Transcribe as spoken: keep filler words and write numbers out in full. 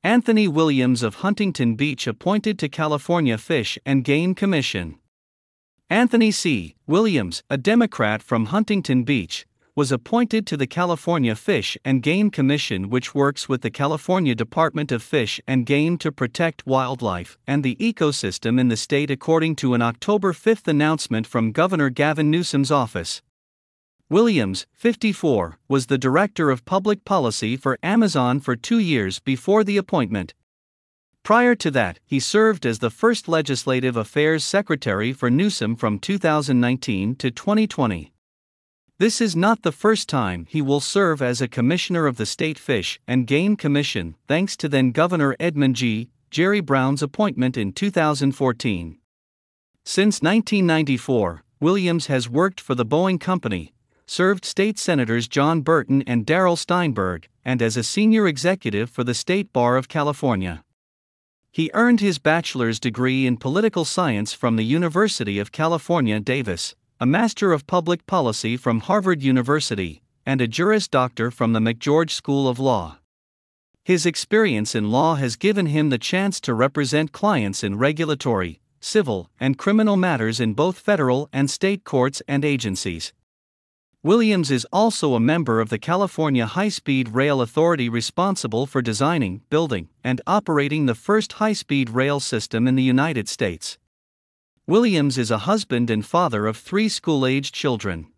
Anthony Williams of Huntington Beach appointed to California Fish and Game Commission. Anthony C. Williams, a Democrat from Huntington Beach, was appointed to the California Fish and Game Commission, which works with the California Department of Fish and Game to protect wildlife and the ecosystem in the state, according to an October fifth announcement from Governor Gavin Newsom's office. Williams, fifty-four, was the Director of Public Policy for Amazon for two years before the appointment. Prior to that, he served as the first Legislative Affairs Secretary for Newsom from two thousand nineteen to twenty twenty. This is not the first time he will serve as a commissioner of the State Fish and Game Commission, thanks to then-Governor Edmund G. Jerry Brown's appointment in two thousand fourteen. Since nineteen ninety-four, Williams has worked for the Boeing Company, served State Senators John Burton and Darrell Steinberg, and as a senior executive for the State Bar of California. He earned his bachelor's degree in political science from the University of California, Davis, a Master of Public Policy from Harvard University, and a Juris Doctor from the McGeorge School of Law. His experience in law has given him the chance to represent clients in regulatory, civil, and criminal matters in both federal and state courts and agencies. Williams is also a member of the California High-Speed Rail Authority, responsible for designing, building, and operating the first high-speed rail system in the United States. Williams is a husband and father of three school-aged children.